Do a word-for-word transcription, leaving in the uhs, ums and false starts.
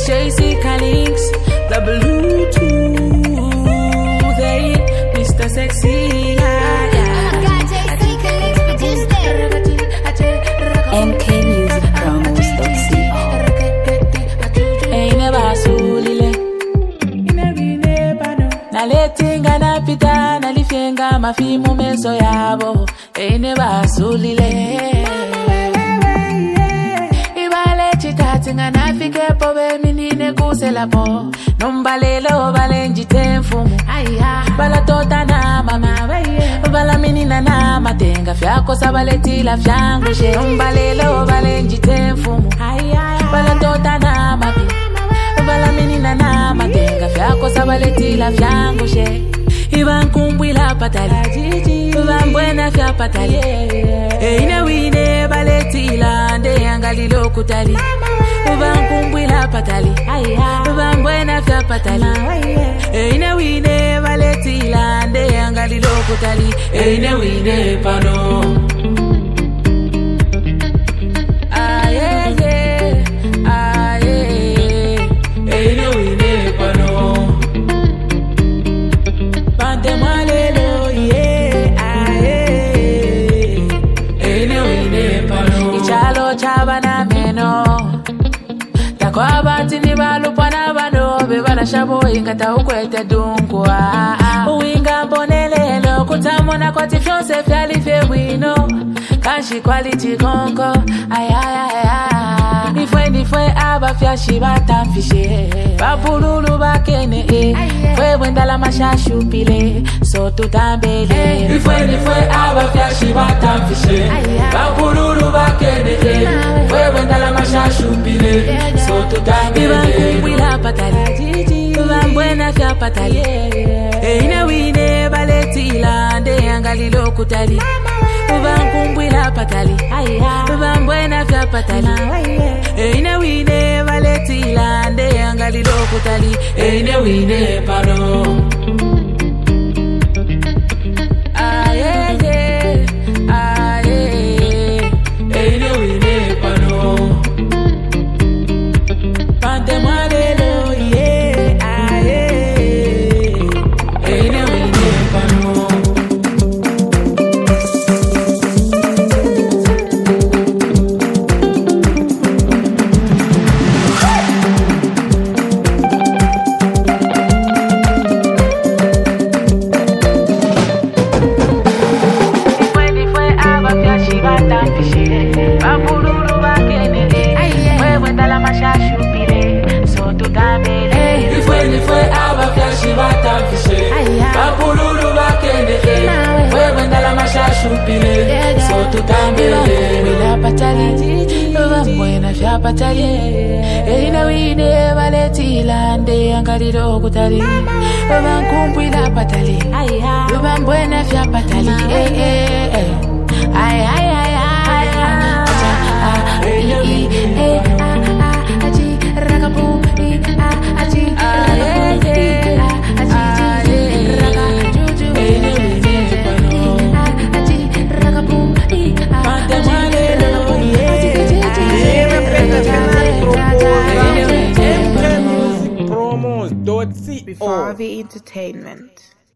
Jessica Links, the Bluetooth, hey, Mister Sexy, yeah, yeah. Got Jessica Links produced it. M K Music Promos dot co. Eine basulile, naletinga napita nalifyenga mafimu meso yabo. Eine basulile. Chikatinga nafike po be minine kusela po nombalelo balenji temfumu aya bala tota na mama bala minina na matenga fyako sabaletila fyangu she nombalelo balenji temfumu aya bala tota na mapi bala minina na matenga fyako sabaletila fyangu she ibankumbwila patali bambwena fya patali ine wine baletila nde yangalilo kutali ubankumbwila patali bambwena fya patali ine wine baletila nde yangalilo kutali ine wine pano aye ye aye ine wine pano pante malelo ye aye ine wine pano ichalo chabana meno takwa batini balupana bano be barashabo ingata ukwete dunkwa uinga mbonelelo kutamona kwati fyose fyali fewino kanshi quality konko ay ay ay ifwe nifwe aba fyashi batamfishe babululu bakene eh fwe wendala mashashu pile so tutambele ifwe nifwe aba fyashi batamfishe babululu bakene eh fwe wendala mashashu pile so tutambele ibankumbwila patali bambwena fya patali ine wine baletila nde yangalilo kutali ubankumbwila patali bambwena fya patali ine wine baletila nde yangalilo kutali ine wine pano aye ye aye ine wine pano pante malelo ye aye ine wine pano patali ine wine baletila nde yangalilo kutali bankumbwila patali bambwena fya patali eh eh eh ay ay ay ay aji aji ragabu aji ragabu aji raga juju aji ragabu Promos dot co. Before the entertainment.